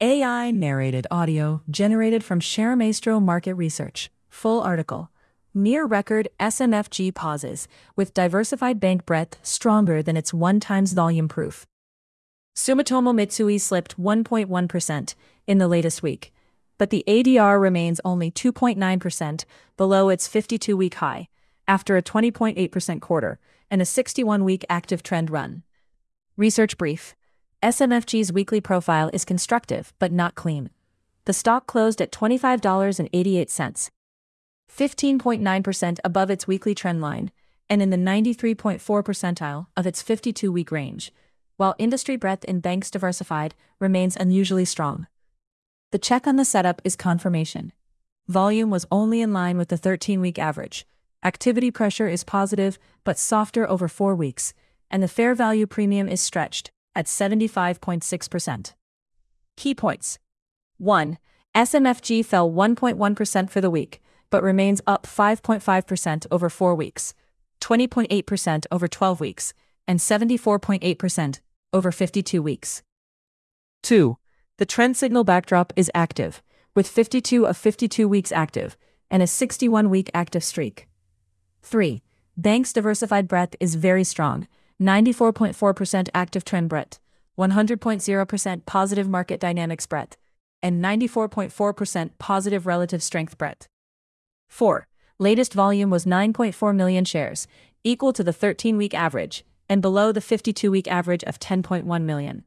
AI narrated audio generated from ShareMaestro Market Research. Full article. Near record SMFG pauses, with diversified bank breadth stronger than its 1x volume proof. Sumitomo Mitsui slipped 1.1% in the latest week, but the ADR remains only 2.9% below its 52-week high, after a 20.8% quarter and a 61-week active trend run. Research brief. SMFG's weekly profile is constructive but not clean. The stock closed at $25.88, 15.9% above its weekly trend line, and in the 93.4th percentile of its 52-week range, while industry breadth in banks diversified remains unusually strong. The check on the setup is confirmation. Volume was only in line with the 13-week average. Activity pressure is positive but softer over 4 weeks, and the fair value premium is stretched at 75.6%. Key points. 1. SMFG fell 1.1% for the week, but remains up 5.5% over 4 weeks, 20.8% over 12 weeks, and 74.8% over 52 weeks. 2. The trend signal backdrop is active, with 52 of 52 weeks active, and a 61-week active streak. 3. Banks' diversified breadth is very strong, 94.4% active trend breadth, 100.0% positive market dynamics breadth, and 94.4% positive relative strength breadth. 4. Latest volume was 9.4 million shares, equal to the 13-week average, and below the 52-week average of 10.1 million.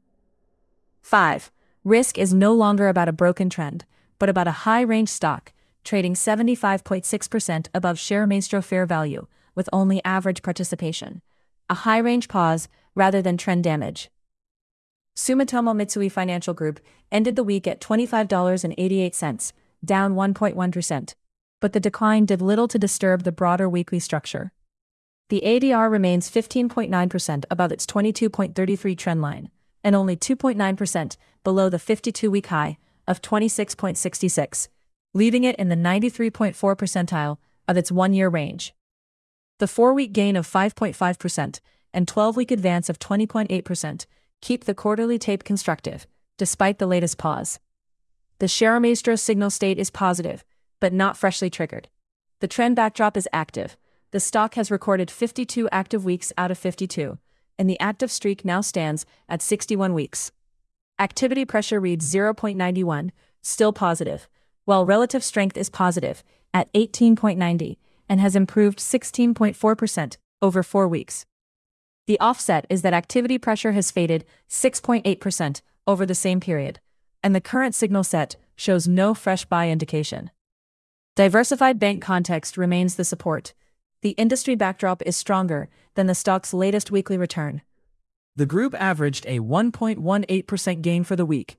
5. Risk is no longer about a broken trend, but about a high-range stock, trading 75.6% above ShareMaestro fair value, with only average participation. A high-range pause rather than trend damage. Sumitomo Mitsui Financial Group ended the week at $25.88, down 1.1%, but the decline did little to disturb the broader weekly structure. The ADR remains 15.9% above its 22.33 trend line, and only 2.9% below the 52-week high of 26.66, leaving it in the 93.4th percentile of its 1-year range. The 4-week gain of 5.5% and 12-week advance of 20.8% keep the quarterly tape constructive, despite the latest pause. The ShareMaestro signal state is positive, but not freshly triggered. The trend backdrop is active. The stock has recorded 52 active weeks out of 52, and the active streak now stands at 61 weeks. Activity pressure reads 0.91, still positive, while relative strength is positive, at 18.90, and has improved 16.4% over 4 weeks. The offset is that activity pressure has faded 6.8% over the same period, and the current signal set shows no fresh buy indication. Diversified bank context remains the support. The industry backdrop is stronger than the stock's latest weekly return. The group averaged a 1.18% gain for the week,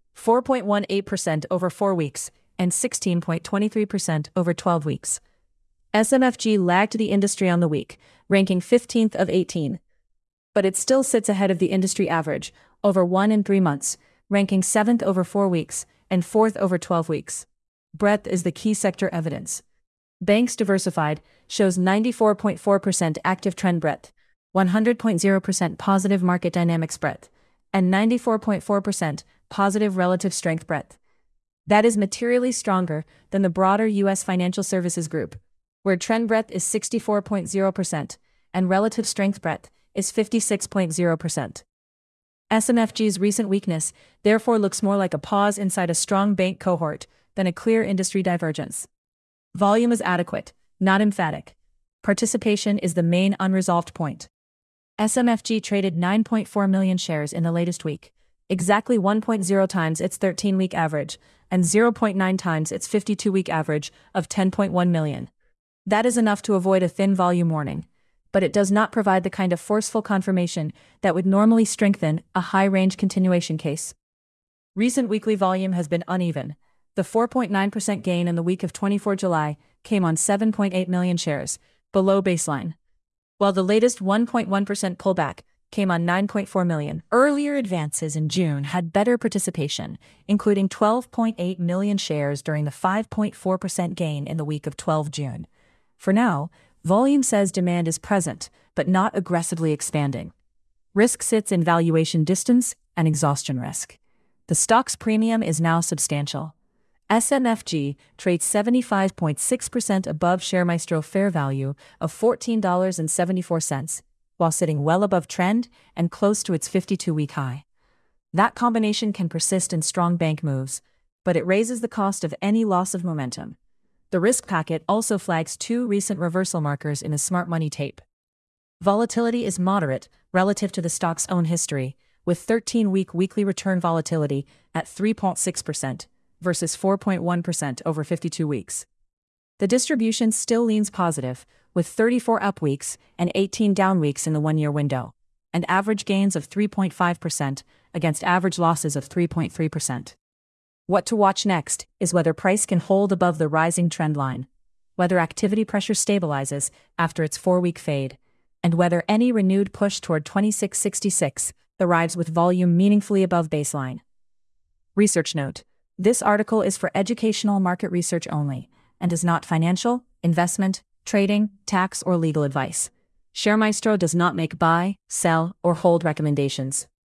4.18% over 4 weeks, and 16.23% over 12 weeks. SMFG lagged the industry on the week, ranking 15th of 18. But it still sits ahead of the industry average over 1 and 3 months, ranking 7th over 4 weeks and 4th over 12 weeks. Breadth is the key sector evidence. Banks diversified shows 94.4% active trend breadth, 100.0% positive market dynamics breadth, and 94.4% positive relative strength breadth. That is materially stronger than the broader U.S. financial services group, where trend breadth is 64.0% and relative strength breadth is 56.0%. SMFG's recent weakness therefore looks more like a pause inside a strong bank cohort than a clear industry divergence. Volume is adequate, not emphatic. Participation is the main unresolved point. SMFG traded 9.4 million shares in the latest week, exactly 1.0 times its 13-week average and 0.9 times its 52-week average of 10.1 million. That is enough to avoid a thin volume warning, but it does not provide the kind of forceful confirmation that would normally strengthen a high-range continuation case. Recent weekly volume has been uneven. The 4.9% gain in the week of 24 July came on 7.8 million shares, below baseline, while the latest 1.1% pullback came on 9.4 million. Earlier advances in June had better participation, including 12.8 million shares during the 5.4% gain in the week of 12 June. For now, volume says demand is present, but not aggressively expanding. Risk sits in valuation distance and exhaustion risk. The stock's premium is now substantial. SMFG trades 75.6% above ShareMaestro fair value of $14.74, while sitting well above trend and close to its 52-week high. That combination can persist in strong bank moves, but it raises the cost of any loss of momentum. The risk packet also flags 2 recent reversal markers in a smart money tape. Volatility is moderate relative to the stock's own history, with 13-week weekly return volatility at 3.6% versus 4.1% over 52 weeks. The distribution still leans positive, with 34 up weeks and 18 down weeks in the 1-year window, and average gains of 3.5% against average losses of 3.3%. What to watch next is whether price can hold above the rising trend line, whether activity pressure stabilizes after its 4-week fade, and whether any renewed push toward 2666 arrives with volume meaningfully above baseline. Research note: this article is for educational market research only, and is not financial, investment, trading, tax, or legal advice. ShareMaestro does not make buy, sell, or hold recommendations.